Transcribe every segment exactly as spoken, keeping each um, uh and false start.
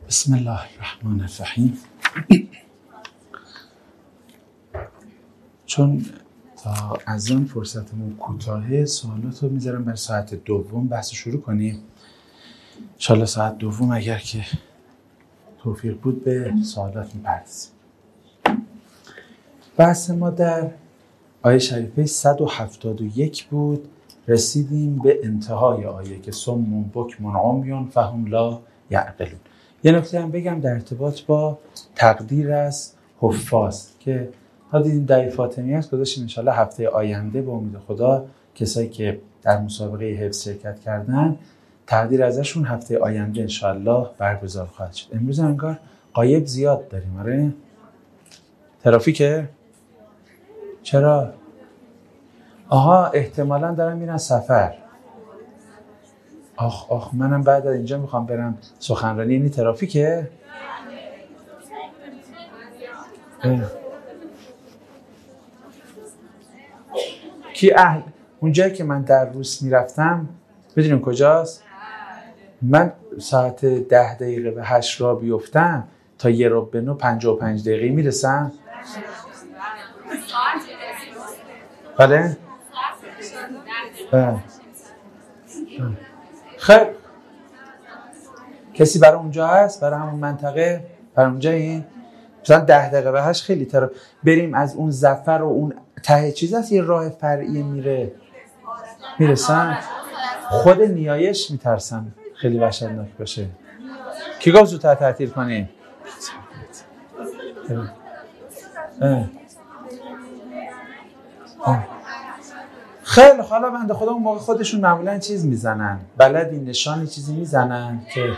بسم الله الرحمن الرحیم. چون تا از آن فرصتمون کوتاهه، سوالات رو میذارم برای ساعت دوم بحث شروع کنیم. انشالله ساعت دوم اگر که توفیق بود به سوالات میپردازیم. بحث ما در آیه شریفه صد و هفتاد و یک بود. رسیدیم به انتهای آیه که صم بکم عمی فهم لا یعقلون. یه نکته هم بگم در ارتباط با تقدیر از حفاظ که ها دیدیم در فاطمی هست، گذاشتیم انشالله هفته آینده به امید خدا کسایی که در مسابقه حفظ شرکت کردن تقدیر ازشون هفته آینده انشالله برگزار خواهد شد. امروز انگار غایب زیاد داریم. آره ترافیکه؟ چرا؟ آها احتمالاً دارم میرن سفر. آخ آخ منم بعد از اینجا میخوام برم سخنرانی. یعنی ترافیکه؟ اه. کی اهل اونجایی که من در روز میرفتم بدونیم کجاست؟ من ساعت ده دقیقه به هشت را بیفتم تا یه رو به نو پنجاه و پنج دقیقه میرسم. بله؟ خیلی کسی برای اونجا هست؟ برای همون منطقه؟ برای اونجا این؟ مثلا ده دقیقه به هشت خیلی تر بریم از اون ظفر و اون ته چیز هست یه راه فرعی میره میرسن. خود نیایش میترسم خیلی وحشتناک باشه. کی گفت زودتر تعطیل کنیم؟ اه. اه. خیلی حالا بنده خدا اون موقع خودشون معمولا چیز میزنن، بلدی نشانی چیزی میزنن که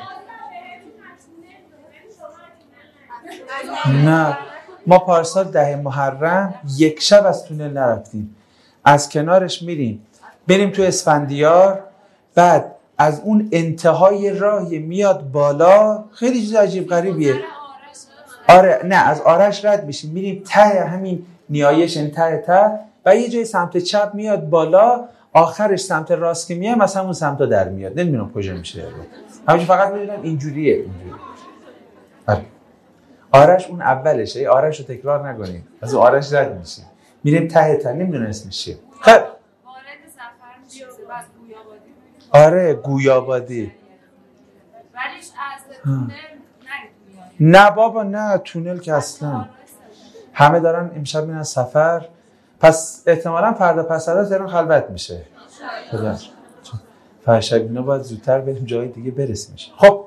نه. ما پارسال ده محرم یک شب از تونل نرفتیم، از کنارش میریم بریم تو اسفندیار، بعد از اون انتهای راهی میاد بالا. خیلی چیز عجیب غریبیه. آره نه از آرش رد میشیم میریم ته همین نیایش این ته ته و یه جای سمت چپ میاد بالا، آخرش سمت راست که میاد مثلا اون سمت در میاد. نمیدونم کجا میشه همینجور، فقط میدونم اینجوریه اینجوری. آره. آرش اون اولشه. ای آرش رو تکرار نکنید، از اون آرش رد میشیم میریم ته ته. نمیدونم اسمش چیه. خب وارد سفر میشه بعد گویابادی. آره گویابادی. ولیش از تونل نه بابا نه تونل که اصلا. همه دارن امشب میرن سفر، پس احتمالاً فردا پس فردا تهران خلوت میشه. خدا فرشب اینا باید زودتر بریم جای دیگه برسیم. خب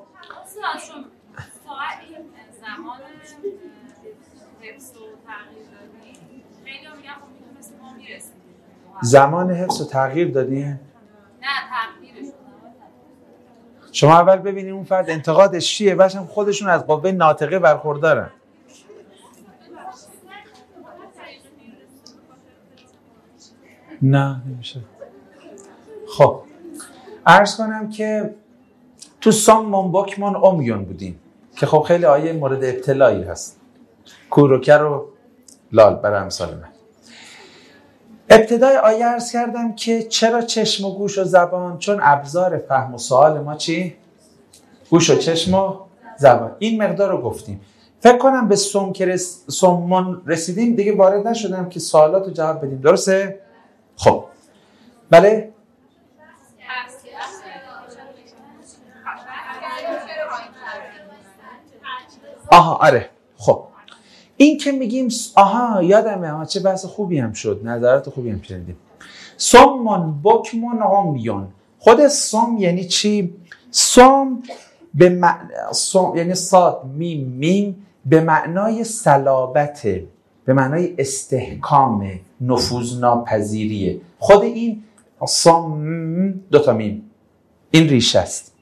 زمان حفظ رو تغییر دادیم؟ نه تغییرش. شما اول ببینید اون فرد انتقادش چیه، بعدش هم خودشون از قوه ناطقه برخوردارن. نه نمیشه. خب عرض کنم که تو صم بکم عمی بودیم که خب خیلی آیه مورد ابتلایی هست. کوروکر و لال برای امثال من. ابتدای آیه عرض کردم که چرا چشم و گوش و زبان؟ چون ابزار فهم و سوال ما چی؟ گوش و چشم و زبان. این مقدار رو گفتیم. فکر کنم به صم که رس... صمون رسیدیم دیگه وارد نشدم که سوالات رو جواب بدیم. درسته؟ خب بله؟ آها آره. خب این که میگیم آها یادمه، آها چه بحث خوبی هم شد، نظرات خوبی هم شدیم. صم بکم عمی. خود صم یعنی چی؟ صم به معنی صم یعنی صاد میم میم به معنای صلابته، به معنای استحکام، نفوذ ناپذیریه. خود این صم دو تا میم این ریشه است.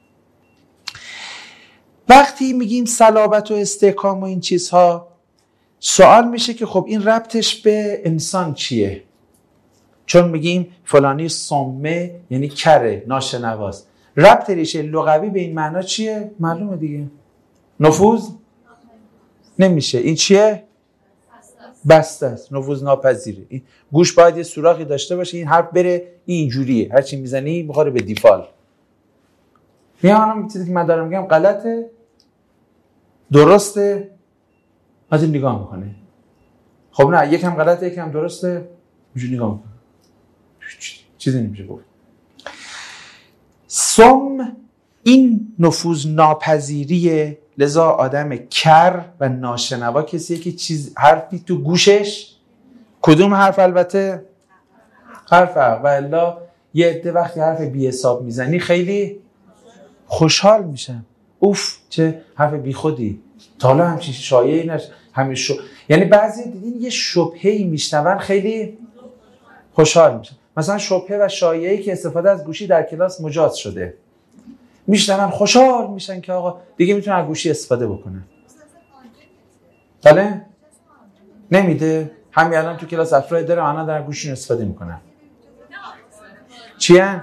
وقتی میگیم صلابت و استحکام و این چیزها، سوال میشه که خب این ربطش به انسان چیه؟ چون میگیم فلانی صمه یعنی کره، ناشنواست. ربط ریشه لغوی به این معنا چیه؟ معلومه دیگه. نفوذ نمیشه. این چیه؟ بسته است، نفوذ ناپذیره. این گوش باید یه سوراخی داشته باشه، این حرف بره اینجوریه، هر چی میزنی میخوره به دیفال. میانم چیزی که من دارم میگم غلطه؟ درسته؟ از این نگاه میکنه. خب نه یکم غلطه یکم درسته، اینجوری نگاه میکنه. چیزی نمیشه گفت. صم این نفوذ ناپذیریه، لذا آدم کر و ناشنوا کسیه که چیز حرفی تو گوشش، کدوم حرف؟ البته حرف حق. و الا یه عده وقتی حرف بی حساب میزنی خیلی خوشحال میشن. اوف چه حرف بی خودی، تا حالا همچین شایعی نش همین شو. یعنی بعضی دیدین یه شبهه‌ای میشنون خیلی خوشحال میشن. مثلا شبهه و شایعی که استفاده از گوشی در کلاس مجاز شده، میشنون خوشحال میشن که آقا دیگه میتونن از گوشی استفاده بکنن. بله؟ نمیده؟ همین الان تو کلاس افراد داره آنها در گوشی استفاده میکنن. چیه؟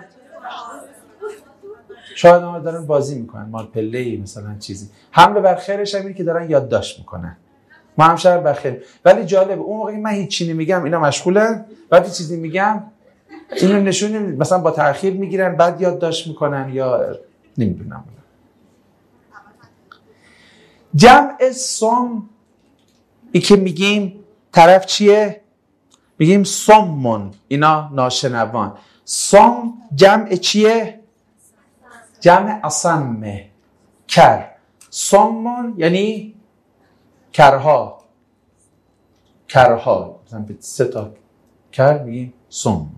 شاید آنها دارن بازی میکنن، مال پله‌ای مثلا چیزی. حمله بر خیرش هم اینه که دارن یادداشت میکنن. ما هم شاید بخیر. ولی جالبه اون موقعی من هیچ چیزی نمیگم اینا مشغولن، بعد چیزی میگم اینو نشون مثلا با تأخیر میگیرن بعد یادداشت میکنن یا نمیدونم. جمع صم ای که میگیم طرف چیه؟ میگیم صمون، اینا ناشنوان. صم جمع چیه؟ جمع اصمه، کر. صمون یعنی کرها، کرها مثلا به سه تا کر میگیم صم.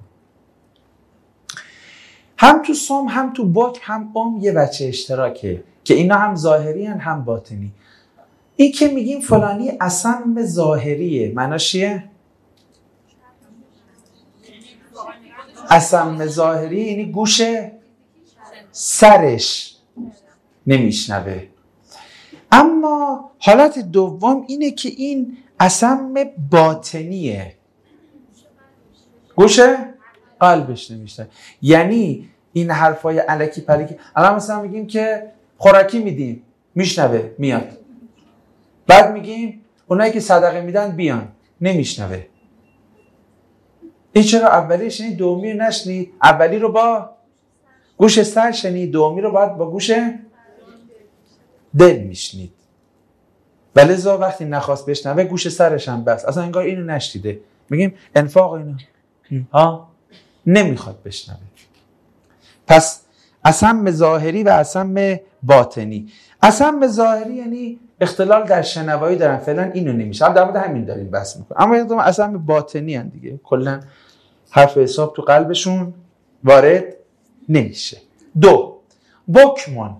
هم تو صم هم تو بک هم ام یه بچه اشتراکه که اینا هم ظاهری هن هم باطنی. این که میگیم فلانی اصم ظاهریه، معناش چیه؟ اصم ظاهری یعنی گوش سرش نمیشنوه. اما حالت دوم اینه که این اصم باطنیه، گوش قلبش نمیشنوه. یعنی این حرفای الکی پلکی، الان مثلا میگیم که خوراکی میدیم میشنوه میاد، بعد میگیم اونایی که صدقه میدن بیان نمیشنوه. این چرا؟ اولی شنید دومی رو نشنید. اولی رو با گوش سر شنید، دومی رو باید با گوش دل میشنید. ولذا وقتی نخواست بشنوه گوش سرش هم بس، اصلا انگار اینو نشنیده. میگیم انفاق اینو ها نمیخواد بشنوه. پس اصم ظاهری و اصم باطنی. اصم ظاهری یعنی اختلال در شنوایی دارن، فعلا اینو نمیشه. هم در مورد همین داریم بحث میکنیم. اما یادم اصم باطنی ان دیگه، کلا حرف حساب تو قلبشون وارد نمیشه. دو، بکمون.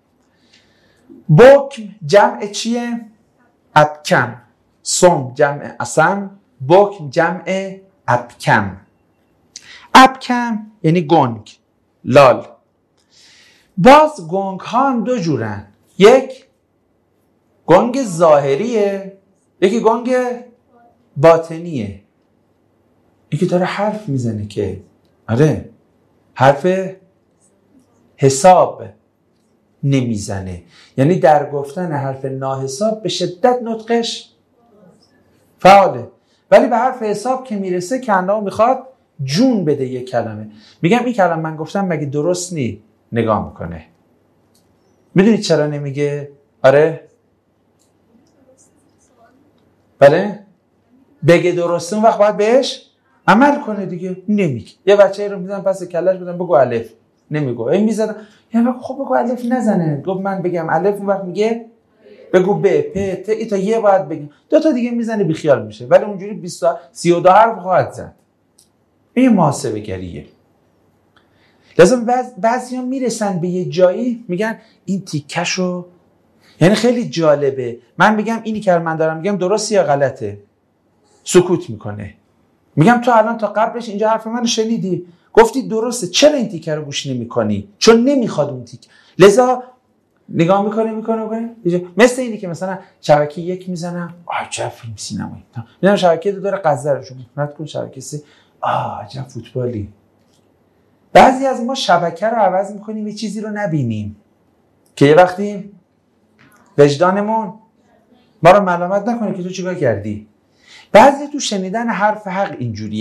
بکم جمع چیه؟ ابکم. صم جمع اصم، بکم جمع ابکم. ابکم یعنی گنگ، لال. باز گنگ ها هم دو جورن، یک گنگ ظاهریه، یکی گنگ باطنیه. یکی داره حرف میزنه که آره حرف حساب نمیزنه، یعنی در گفتن حرف ناحساب به شدت نطقش فعاله، ولی به حرف حساب که میرسه کنده میخواد جون بده یک کلمه. میگم این کلمه من گفتم مگه درست نی؟ نگاه میکنه. میدونید چرا نمیگه؟ آره بله بگه درسته اون وقت باید بهش عمل کنه دیگه. نمیگه. یه بچه رو میزن پس کلش بدن بگو الف، نمیگو. این میزنه یعنی خب بگو الف نزنه، گفت من بگم الف اون وقت میگه بگو ب پ ت ای تا یه باید بگیم، دو تا دیگه میزنه بیخیال میشه، ولی اونجوری بیست سی و دو حرف خواهد زد. این محاسبه گریه. لازم بعضیا میرسن به یه جایی میگن این تیکشو، یعنی خیلی جالبه من میگم اینی که من دارم میگم درسته یا غلطه، سکوت میکنه. میگم تو الان تا قبلش اینجا حرف منو شنیدی گفتی درسته، چرا این تیکه رو گوش نمیکنی؟ چون نمیخواد اون تیکه. لذا نگاه میکنه میکنه میکنه مثل اینی که مثلا شبکه یک میزنم عجب فیلم سینمایی، میذارم شبکه دو داره قذرشو میکنه کن شبکه سه آه عجب فوتبالی. بعضی از ما شبکه رو عوض میکنیم یه چیزی رو نبینیم که یه وقتی وجدانمون ما رو ملامت نکنه که تو چیکار کردی. بعضی تو شنیدن حرف حق اینجوری هن.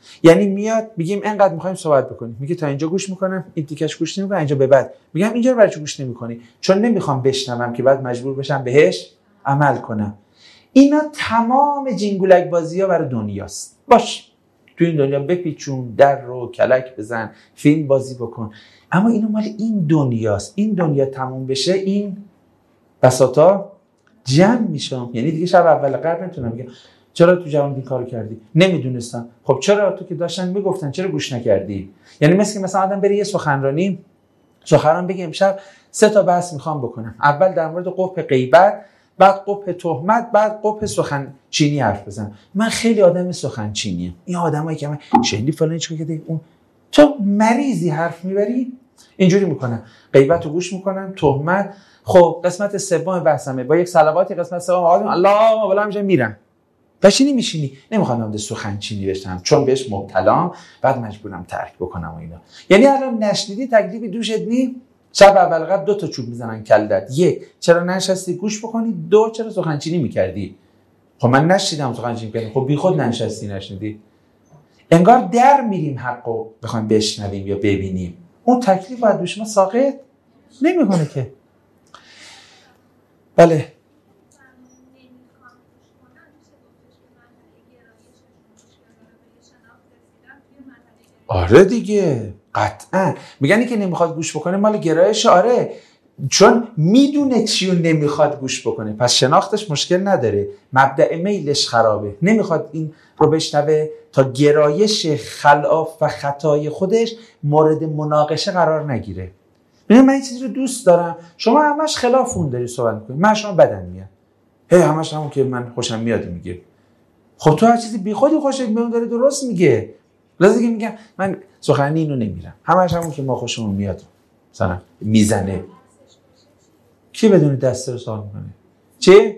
یعنی میاد میگیم اینقدر میخوایم صحبت بکنیم، میگه تا اینجا گوش میکنم، این تیکش گوش نمیکنم، اینجا به بعد میگم اینجا رو برای چی گوش نمیکنی؟ چون نمیخوام بشنوم که بعد مجبور بشم بهش عمل کنم. اینا تمام جینگولک بازی‌ها برای دنیاست. باش تو این دنیا بپیچون، در رو کلک بزن، فیلم بازی بکن، اما اینو مال این دنیاست. این دنیا تموم بشه این بساطا جمع میشم. یعنی دیگه شب اول قرن نمیتونم بگم چرا تو جوان این کارو کردی؟ نمیدونستم. خب چرا تو که داشتن میگفتن چرا گوش نکردی؟ یعنی مثل که مثلا آدم بره یه سخنرانی سخنران بگه امشب سه تا بحث میخوام بکنم، اول در مورد قبح غیبت، بعد قبح تهمت، بعد قبح سخن چینی حرف بزنم. من خیلی آدم سخن چینیه. این آدمایی که من شنیدی فلان چیکار کرده، اون تو مریضی حرف میبری. اینجوری میکنم، غیبت رو گوش میکنم، تهمت. خب قسمت سوم بحثمه، با یک صلواتی قسمت سوم آقا الله والا میشه میرم. بشینی میشینی نمیخوام نمده سخن چینی بشم چون بهش مبتلام، بعد مجبورم ترک بکنم و اینا. یعنی الان نشنیدی تکلیفی دوشت نی؟ شب اول قبل دو تا چوب میزنن کلت. یک، چرا نشستی گوش بکنی؟ دو، چرا سخن چینی میکردی؟ خب من نشیدم سخن چینی کردم. خب بیخود نشستی نشنیدی. انگار در میریم حقو بخوایم بشنویم یا ببینیم. اون تکلیف باید دوش ما ساقط نمیکنه که. بله آره دیگه قطعا میگن که نمیخواد گوش بکنه مال گرایش. آره چون میدونه چی رو نمیخواد گوش بکنه، پس شناختش مشکل نداره، مبدأ میلش خرابه، نمیخواد این رو بشنوه تا گرایش خلاف و خطای خودش مورد مناقشه قرار نگیره. من این چیزی رو دوست دارم، شما همش خلاف اون داری صحبت میکنی، من شما بدن میاد هی همش همون که من خوشم میاد میگه. خب تو هر چیزی بیخودی خوشت میاد داره درست میگه. لازم که میگم من سخنی اینو نمیرم، همش همون که ما خوشمون میاد مثلا میزنه. کی بدون دسته رو سوال میکنه؟ چی؟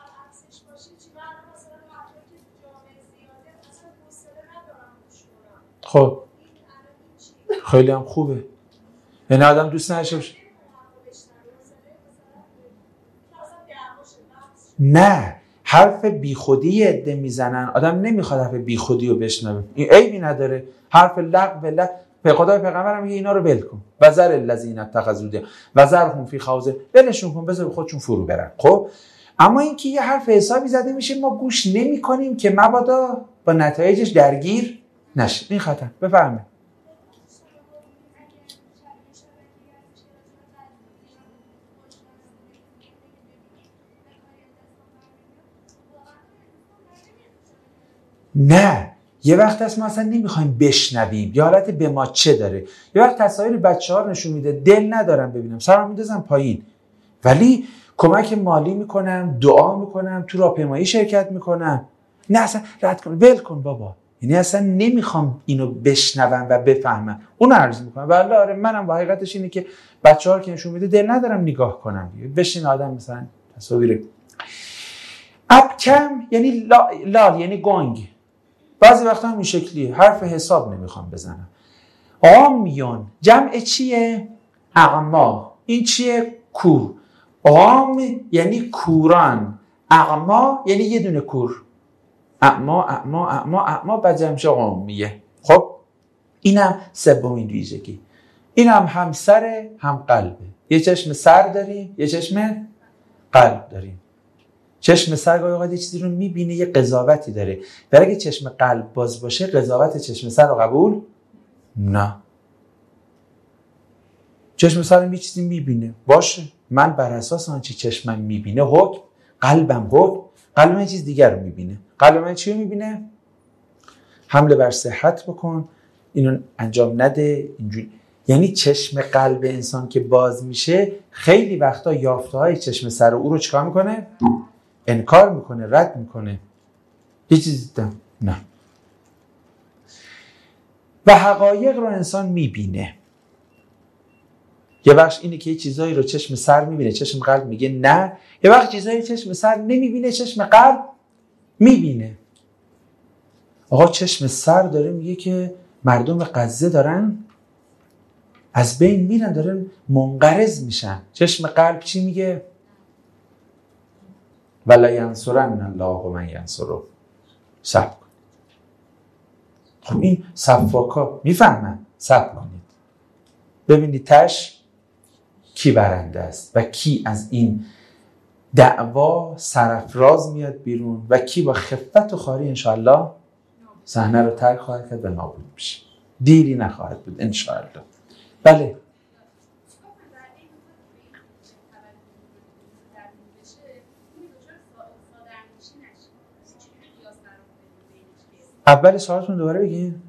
خب خیلی هم خوبه. یعنی آدم دوست نداشته نه حرف بیخودی عده میزنن، آدم نمیخواد حرف بیخودی رو بشنوه، این عیبی نداره. حرف لغو لغو به خدای پیغمبرم میگه اینا رو ول کن، وذر الذین اتخذوا وذرهم فی خوض، ولشون کن بذار خودشون فرو برن. خب اما اینکه یه حرف حسابی زده میشه ما گوش نمیکنیم که مبادا با نتایجش درگیر نشه، این خطر. بفهمه نه یه وقت هست ما اصلا نمیخوایم بشنویم، یه حالت به ما چه داره. یه وقت تصاویر بچه ها رو نشون میده، دل ندارم ببینم، سرم میندازم پایین، ولی کمک مالی میکنم، دعا میکنم، تو راهپیمایی شرکت میکنم. نه اصلا رد کن، ول کن بابا. یعنی اصلا نمیخوام اینو بشنوم و بفهمم، اونو عرض میکنم. والله آره منم با حقیقتش اینه که بچه ها رو که نشون میده دل ندارم نگاه کنم. بشین آدم مثلا تصاویر ابکم یعنی لال, لال یعنی گنگ. بعضی وقتا هم این شکلیه، حرف حساب نمیخوام بزنم. عامیون جمع چیه؟ اعما. این چیه؟ کور. عام یعنی کوران، اعما یعنی یه دونه کور. اعما اعما اعما اعما بعد جمعش عامیه. خب اینم سومین ویژگی. اینم هم سر هم قلبه. یه چشم سر داریم، یه چشم قلب داریم. چشم سر گاهی اوقات یه چیزی رو میبینه، یه قضاوتی داره، ولی اگه چشم قلب باز باشه قضاوت چشم سر رو قبول نه. چشم سر یه چیزی میبینه باشه، من بر اساس آنچه چشمم میبینه حکم، قلبم حکم. قلبم یه چیز دیگر رو میبینه. قلب من چی رو میبینه؟ حمله بر صحت بکن، اینو انجام نده، اینجوری. یعنی چشم قلب انسان که باز میشه خیلی وقتا یافته های چشم سر او رو چیکار میکنه؟ انکار میکنه، رد میکنه. یه چیزی دیدم نه. و حقایق رو انسان میبینه. یه بخش اینه که یه چیزایی رو چشم سر میبینه، چشم قلب میگه نه. یه بخش چیزایی چشم سر نمیبینه، چشم قلب میبینه. آقا چشم سر داره میگه که مردم غزه دارن از بین میرن، دارن منقرض میشن. چشم قلب چی میگه؟ ولا ینصرن الله من ینصره. صبر کن. خب این صفاکا میفهمن. صبر کنید ببینید تش کی برنده است و کی از این دعوا سرافراز میاد بیرون و کی با خفت و خواری انشاءالله صحنه رو ترک خواهد کرد و نابود میشه. دیری نخواهد بود انشاءالله. بله اول سوالتون دوباره بگین.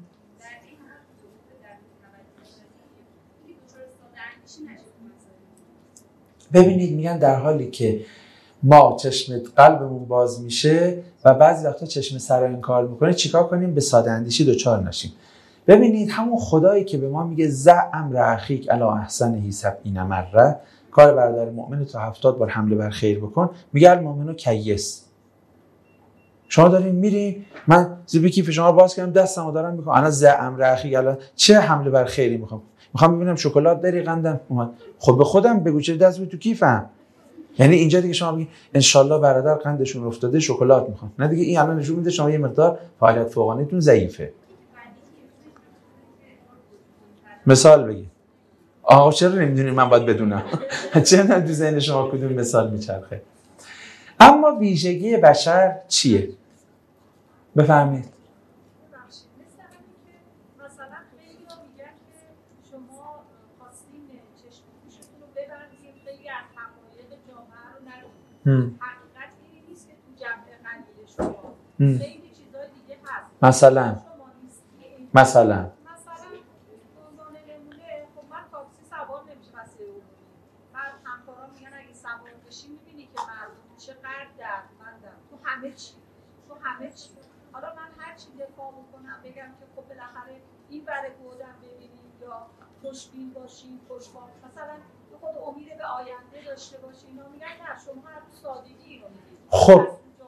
ببینید میگن در حالی که ما چشم قلبمون باز میشه و بعضی وقتا چشم سر انکار میکنه چیکار کنیم؟ به ساده اندیشی دوچار نشیم. ببینید همون خدایی که به ما میگه زع امر اخیک الی احسنه سبعین مره، کار برادر مؤمن تو هفتاد بار حمله بر خیر بکن، میگه المؤمن کیس. شما دارین میری من زیب کیف شما باز کردم دستمو دارم میکنم انا زع امر اخیک الی چه حمله بر خیری میخوام میخوام ببینم شکلات داری قندم اومد. خب به خودم بگو چه دست تو کیفم. یعنی اینجا دیگه شما بگید ان شاءالله برادر قندشون افتاده شکلات میخوان. نه دیگه این الان نشون میده شما یه مقدار فعالیت فوقانیتون ضعیفه. مثال بگید. آقا چرا نمیدونید من باید بدونم؟ چرا تو ذهن شما کدوم مثال میچرخه؟ اما ویژگی بشر چیه؟ بفهمید. حقیقت اینی نیست که تو جمع قلیل شما خیلی چیزای دیگه هست. مثلا مثلا مثلا عنوان نمونه خب من تاکسی سوار نمیشه واسه اون. من همکارام میگن اگه سوار بشی میبینی که مردم چقدر دردمندن تو همه چی تو همه چی. حالا من هر چی دفاع میکنم بگم که خب بالاخره این برای گودم ببینیم یا خوشبین باشیم خوشبین مثلا خود امید به آینده داشته باشی اینا میگن نه شما هر سادگی اینو میگید. خب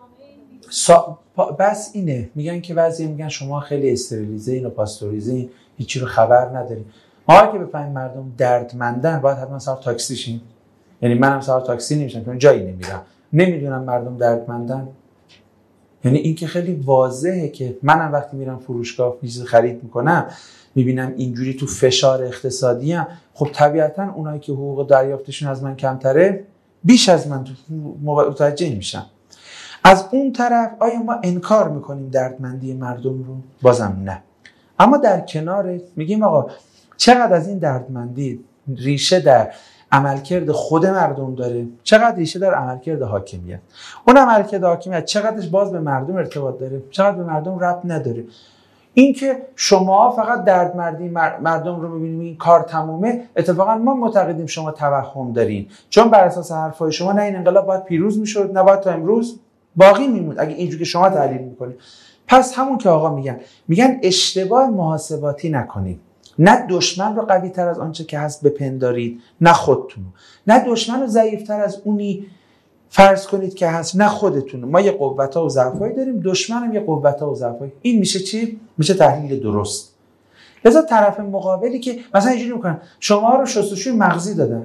سا... بس اینه میگن که بعضی میگن شما خیلی استریلیزه این و پاستوریزه این هیچی رو خبر نداریم. ما که بفهمیم مردم دردمندن باید حتما سوار تاکسی شیم. یعنی منم سوار تاکسی نمیشم چون جایی نمیرم نمیدونم مردم دردمندن. یعنی این که خیلی واضحه که منم وقتی میرم فروشگاه چیز خرید میکنم میبینم اینجوری تو فشار اقتصادی هم خب طبیعتا اونایی که حقوق دریافتشون از من کمتره بیش از من متوجه میشن. از اون طرف آیا ما انکار میکنیم دردمندی مردم رو؟ بازم نه. اما در کنار میگیم آقا چقدر از این دردمندی ریشه در عملکرد خود مردم داره، چقدر ریشه در عملکرد حاکمیت. اون عملکرد حاکمیت چقدرش باز به مردم ارتباط داره، چقدر به مردم ربط نداره. این که شما فقط دردمندی مردم رو میبینید این کار تمومه، اتفاقا ما معتقدیم شما توهم دارین، چون بر اساس حرفای شما نه این انقلاب باید پیروز میشد نه باید تا امروز باقی میموند اگه اینجوری که شما تحلیل میکنید. پس همون که آقا میگن میگن اشتباه محاسباتی نکنید. نه دشمن رو قوی تر از آنچه که هست بپندارید، نه خودتون. نه دشمن رو ضعیف تر از اونی فرض کنید که هست، نه خودتون. ما یه قوت‌ها و ضعفایی داریم، دشمن هم یه قوت‌ها و ضعفایی. این میشه چی؟ میشه تحلیل درست. لذا طرف مقابلی که مثلا اینجوری میکنن شما رو شستشوی مغزی دادن،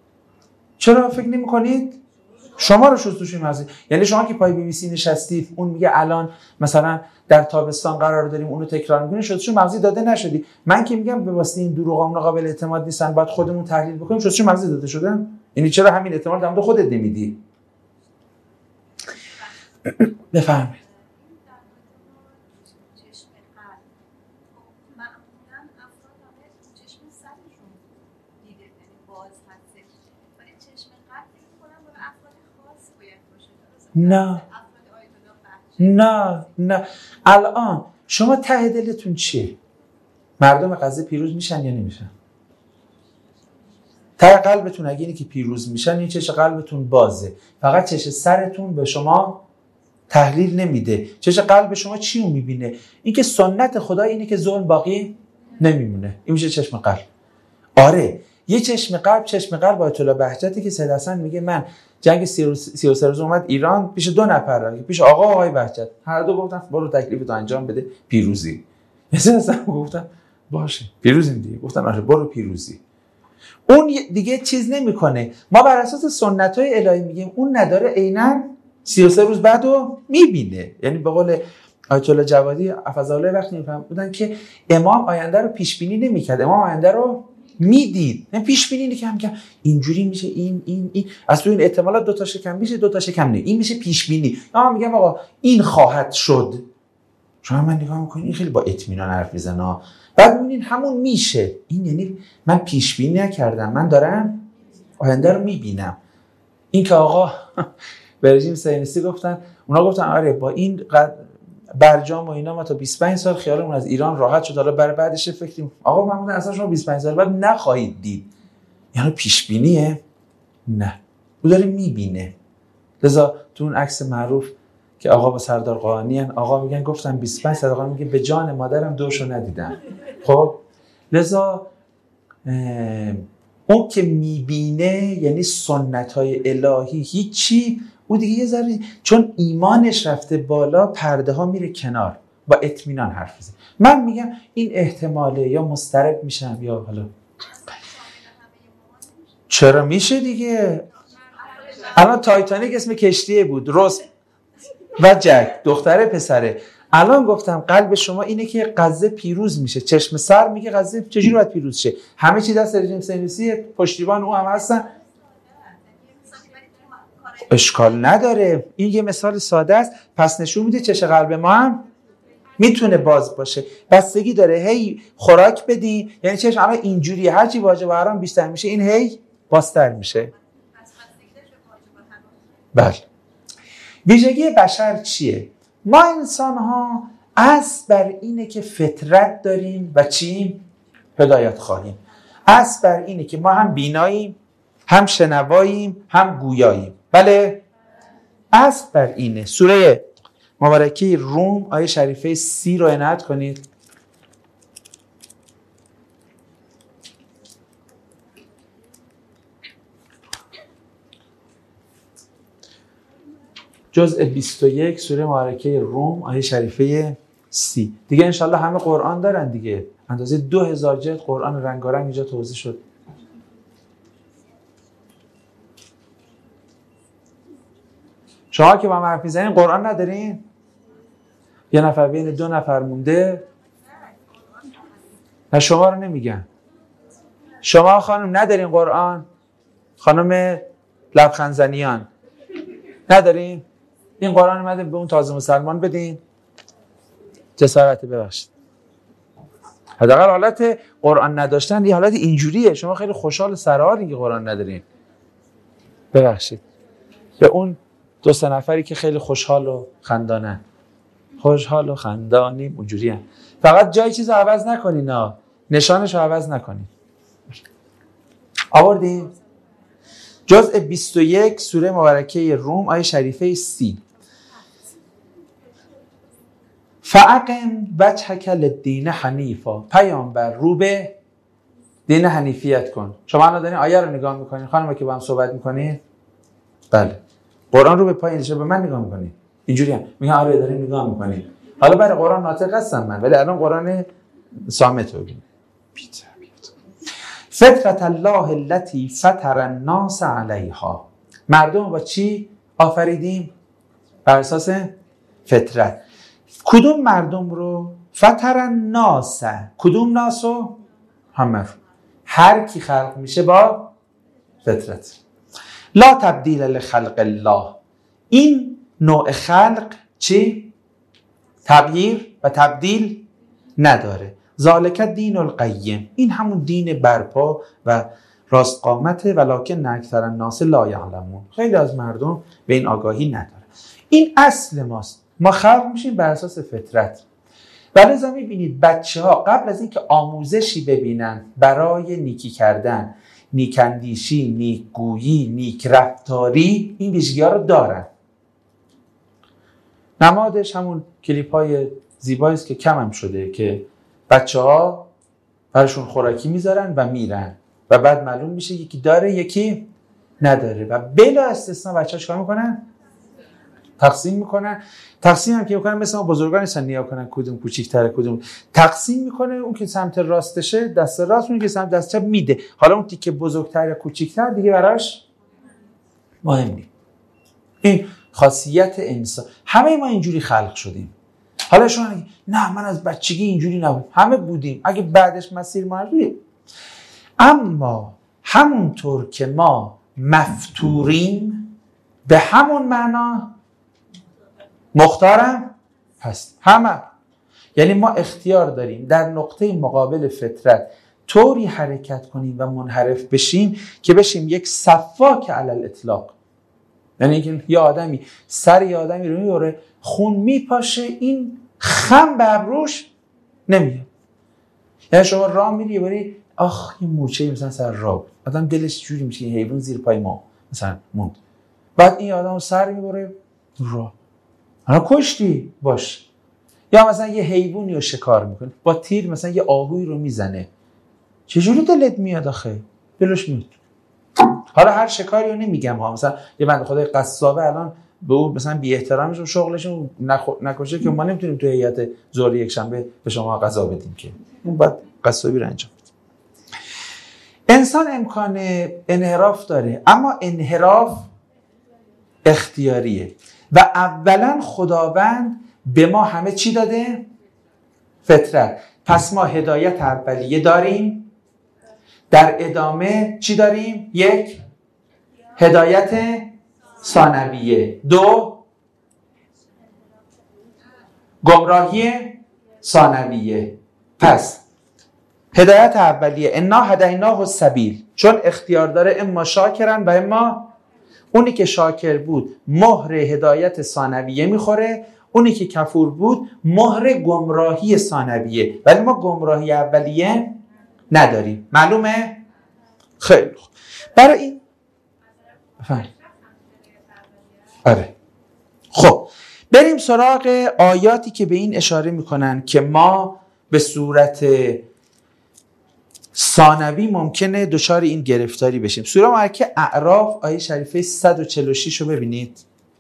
چرا فکر نمی‌کنید شما رو شستشوی مغزی؟ یعنی شما که پای بی بی سی نشستید اون میگه الان مثلا در تابستان قرار داریم اونو تکرار می‌کنیم، شستشوی مغزی داده نشدی. من که میگم به واسطه این دروغا اون قابل اعتماد نیستن باید خودمون تحلیل بکنیم، شستشوی مغزی داده شدن. یعنی چرا همین اعتماد در مورد خودت نمیدی؟ بفرمایید. نه نه نه الان شما ته دلتون چیه؟ مردم غزه پیروز میشن یا نمیشن؟ ته قلبتون اگه اینه که پیروز میشن، این چش قلبتون بازه، فقط چش سرتون به شما تحلیل نمیده. چش قلب شما چی رو میبینه؟ این که سنت خدا اینه که ظلم باقی نمیمونه. این میشه چشم قلب. آره یه چشم قلب، چشم قلب آیت الله بهجتی که سید حسن میگه من جنگ سی و سه روز اومد ایران پیش دو نفر، پیش آقا آقای بهجت، هر دو گفتن برو تکلیفتو انجام بده پیروزی. مثلا اصلا گفتن باشه پیروزیم دیگه، گفتن آره برو پیروزی. اون دیگه چیز نمیکنه. ما بر اساس سنت‌های الهی میگیم اون نداره عیناً سی و سه روز بعدو میبینه. یعنی به قول آیت الله جوادی حفظه وقتی میفهم بودن که امام آینده رو پیش بینی نمی‌کرد، امام آینده رو میدید، نه پیش بینی نمی‌کرد که اینجوری میشه، این این این از تو این احتمالات دو تا شکم میشه، دو تا شکم نه، این میشه پیش بینی. من میگم آقا این خواهد شد، شما من نگاه میکنین این خیلی با اطمینان حرف میزنه، بعد میبینین همون میشه. این یعنی من پیش بینی نکردم، من دارم آینده رو میبینم. این که آقا به رژیم صهیونیستی گفتن، اونا گفتن آره با این برجام و اینا ما تا بیست و پنج سال خیالمون از ایران راحت شد، حالا برای بعدش فکر آقا من گفتم اصلا شما بیست و پنج سال بعد نخواهید دید. یعنی پیش بینیه؟ نه، او داره میبینه. لذا تو اون عکس معروف که آقا با سردار قاآنی ان، آقا میگن گفتم بیست و پنج سال، آقا میگه به جان مادرم دوشو ندیدم. خب لذا اون که میبینه یعنی سنت‌های الهی هیچی، او دیگه یه ذره چون ایمانش رفته بالا پرده ها میره کنار، با اطمینان حرف بزنه. من میگم این احتماله، یا مضطرب میشم یا حالا چرا میشه دیگه. الان تایتانیک اسم کشتیه بود، روز و جک دختره پسره. الان گفتم قلب شما اینه که غزه پیروز میشه، چشم سر میگه غزه چجوری باید پیروز شه، همه چی دست رژیم صهیونیستی، پشتیبان او هم هستن. اشکال نداره، این یه مثال ساده است، پس نشون میده چش قلب ما هم میتونه باز باشه. بستگی داره هی خوراک بدی، یعنی چش الان اینجوریه، هرچی واجب و حرام بیشتر میشه این هی بازتر میشه. بله. ویژگی بشر چیه؟ ما انسان ها اصل بر اینه که فطرت داریم و چیم؟ هدایت خواهیم. اصل بر اینه که ما هم بیناییم، هم شنواییم، هم گویاییم. بله؟ اصل بر اینه. سوره مبارکه روم آیه شریفه سی رو عنایت کنید. جزء بیست و یک سوره مبارکه روم آیه شریفه سی. دیگه انشالله همه قرآن دارن دیگه، اندازه دو هزار جلد قرآن رنگارنگ اینجا توضیح شد. شما که با من حرف میزنین قرآن ندارین؟ یه نفر بین دو نفر مونده؟ نه شما رو نمیگن. شما خانم ندارین قرآن؟ خانم لبخندزنیان ندارین؟ این قرآن اومده به اون تازه مسلمان بدین؟ جسارت ببخشید. حداقل حالت قرآن نداشتن یه حالت اینجوریه، شما خیلی خوشحال سرحالین که قرآن ندارین. ببخشید. به اون دو سه نفری که خیلی خوشحال و خندانن، خوشحال و خندانیم اونجوریه، فقط جای چیز رو عوض نکنین، ها نشانش رو عوض نکنین. آوردیم جزء بیست و یک سوره مبارکه روم آیه شریفه سی. فاقم وجهک للدین حنیفا، پیامبر رو به دین حنیفیت کن. شما الان دارین آیه رو نگاه میکنین، خانم که با هم صحبت میکنین، بله قرآن رو به پای اندیشه به من نگاه میکنین، اینجوری هم میگن آره دارین نگاه میکنین. حالا برای قرآن ناطق هستم من، ولی الان قرآن صامت رو ببین. فطرت الله التي فطر الناس علیها، مردم با چی آفریدیم؟ بر اساس فطرت. کدوم مردم رو؟ فطر الناس. کدوم ناسو؟ همه. هر کی خلق میشه با فطرت. لا تبدیل لخلق الله، این نوع خلق چی؟ تغییر و تبدیل نداره. ذالک دین القیم، این همون دین برپا و راست قامته، ولکن اکثر الناس لا یعلمون، خیلی از مردم به این آگاهی نداره. این اصل ماست، ما خلق میشیم بر اساس فطرت. ولی لذا میبینید بچه ها قبل از اینکه آموزشی ببینن برای نیکی کردن، نیکندیشی، نیکگویی، نیک رفتاری، این ویژگی ها رو دارن. نمادش همون کلیپ های زیبایی است که کم هم شده که بچه ها براشون خوراکی میذارن و میرن و بعد معلوم میشه یکی داره یکی نداره و بلا استثنا بچه ها چیکار میکنن؟ تقسیم میکنن. تقسیم هم که میکنن مثل ما بزرگان نیستن نیا کنن کدوم کوچیک‌تره کدوم. تقسیم میکنه، اون که سمت راستشه دست راست، اون که سمت دست چپ میده. حالا اون تیکه بزرگتر یا کوچیک‌تر دیگه براش مهم نیست. این خاصیت انسان. همه ما اینجوری خلق شدیم. حالا شما نه من از بچگی اینجوری نبود. همه بودیم، اگه بعدش مسیر معروفه. اما همونطور که ما مفتوریم به همون معنا مختارم هست همه. یعنی ما اختیار داریم در نقطه مقابل فطرت طوری حرکت کنیم و منحرف بشیم که بشیم یک سفاک علی الاطلاق. یعنی اینکه یه آدمی سر یه آدمی رو میبره، خون میپاشه، این خم به ابروش نمیاد. یعنی شما راه میری بری آخ یه مورچه‌ای مثلا سر راه بود، آدم دلش جوری میشه این حیوان زیر پای ما مثلا موند، بعد این آدمو سر میبره راه، حالا کشتی باش. یا مثلا یه حیوانی رو شکار میکنه با تیر، مثلا یه آهوی رو میزنه، چجوری دلت میاد آخه؟ دلش میاد. حالا هر شکاری رو نمیگم ها، مثلا یه بنده خدای قصابه الان به اون مثلا بی احترامیش و شغلشون نکشه که ما نمیتونیم تو هیئت ظهر یک شنبه به شما غذا بدیم که اون بعد قصابی رو انجام بدیم. انسان امکان انحراف داره، اما انحراف اختیاریه و اولا خداوند به ما همه چی داده؟ فطرت. پس ما هدایت اولیه داریم، در ادامه چی داریم؟ یک، هدایت ثانویه، دو، گمراهی ثانویه. پس هدایت اولیه انا هدیناه السبیل، چون اختیار داره اما شاکرن و اما، اونی که شاکر بود مهر هدایت ثانویه میخوره، اونی که کفور بود مهر گمراهی ثانویه، ولی ما گمراهی اولیه نداریم. معلومه؟ خیلی خوب. برای این بفهم. آره. خب بریم سراغ آیاتی که به این اشاره میکنن که ما به صورت ثانوی ممکنه دچار این گرفتاری بشیم. سوره مبارکه اعراف آیه شریفه صد و چهل و شش رو ببینید.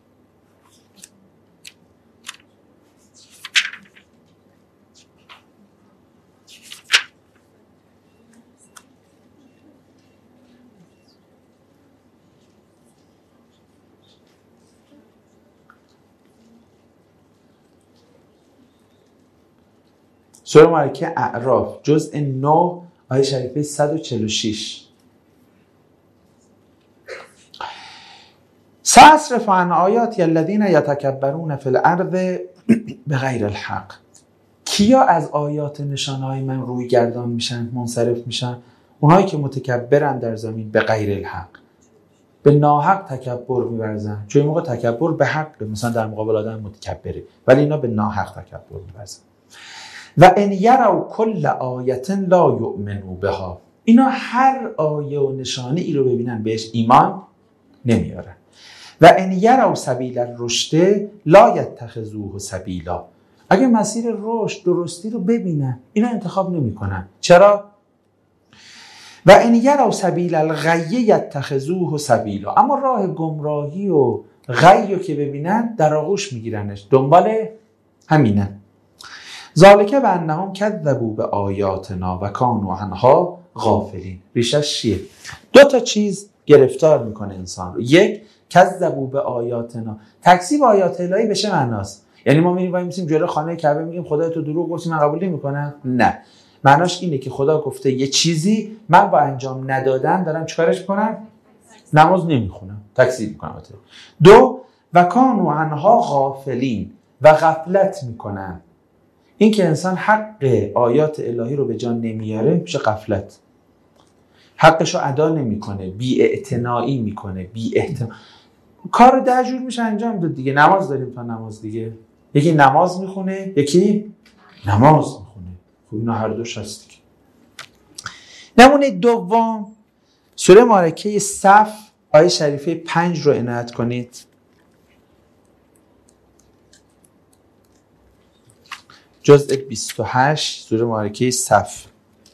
سوره مبارکه اعراف جزء نه آیه شریفه صد و چهل و شش. سأصرف عن آیاتی الذین یتکبرون فی الارض بغیر الحق. کیا از آیات نشانه‌های من روی گردان میشن، منصرف میشن؟ اونایی که متکبرن در زمین به غیر الحق، به ناحق تکبر می‌ورزن. چون این موقع تکبر به حق، مثلا در مقابل آدم متکبره، ولی اینا به ناحق تکبر می‌ورزن. و ان یروا کل آیه لا یؤمنوا بها، اینا هر آیه و نشانه ای رو ببینن بهش ایمان نمیارن. و ان یروا سبیل الرشد لا یتخذوه سبیلا، اگه مسیر رشد درستی رو ببینن اینا انتخاب نمیکنن. چرا؟ و ان یروا سبیل الغی یتخذوه سبیلا، اما راه گمراهی و غی رو که ببینن در آغوش میگیرنش، دنبال همینن. ذالک بانهم کذبوا بآیاتنا و کانوا عنها غافلین. ریشش چیه؟ دو تا چیز گرفتار میکنه انسان رو. یک، کذبوا بآیاتنا، تکذیب آیات الهی به چه معناست؟ یعنی ما میریم وای میسیم جلوی خانه کعبه میگیم خدا تو دروغ گفتی من قبول نمیکنم؟ نه، معناش اینه که خدا گفته یه چیزی، من با انجام ندادن دارم چیکارش میکنم؟ نماز نمیخونم، تکذیب میکنم. دو، و کانوا عنها غافلین، و غفلت میکنن. این که انسان حق آیات الهی رو به جان نمیاره میشه غفلت، حقش رو ادا نمیکنه، بی اعتنایی میکنه، بی احتمال. کار ده جور میشه انجام داد دیگه. نماز داریم تا نماز دیگه، یکی نماز میخونه یکی نماز میخونه، خب اینا هر دوش هست دیگه. نمونه دوم سوره مبارکه صف آیه شریفه پنج رو عنایت کنید. جزء بیست و هشت سوره مبارکه صف.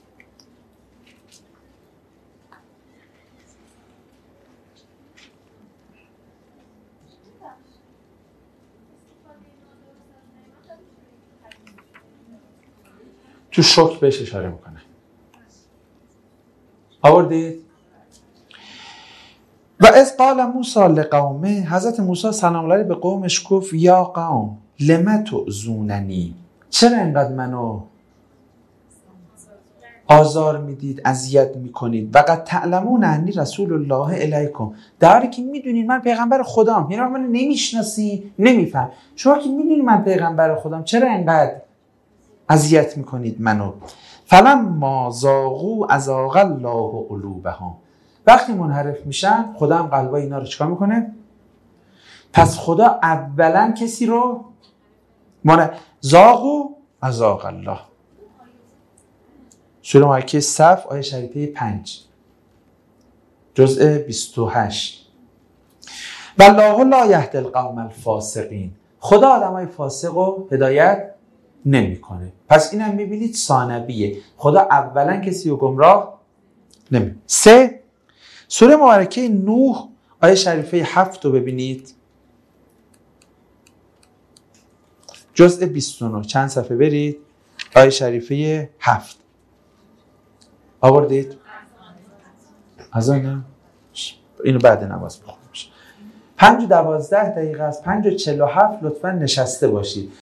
تو شکر بهش اشاره میکنه. آوردید؟ و از قال موسی لقومه، حضرت موسی سلام علیه به قومش گفت یا قوم، لم تعذوننی، چرا اینقدر منو آزار میدید، اذیت میکنید؟ وقد تعلمون انی رسول الله الیکم، در حالی که میدونید من پیغمبر خدام. یعنی من نمیشناسی، نمیفهم. شما که میدونید من پیغمبر خدام، چرا اینقدر اذیت میکنید منو؟ فلما زاغوا ازاغ الله قلوبهم، وقتی منحرف میشن خدا هم قلبای اینا رو چیکار میکنه؟ پس خدا اولا کسی رو من زاغوا ازاغ الله. سوره مکیه صف آیه شریفه پنج جزء بیست و هشت. والله لا یهدی القوم الفاسقین، خدا آدمای فاسق رو هدایت نمیکنه. پس اینم میبینید ثانویه، خدا اولا کسی رو گمراه نمی. سه، سوره مبارکه نوح آیه شریفه هفت رو ببینید، جزء بیست و نه، چند صفحه برید، آیه شریفه هفت آوردید؟ از آنه؟ اینو بعد نماز بخونیم. پنج و دوازده دقیقه است، پنج و چل و هفت لطفا نشسته باشید.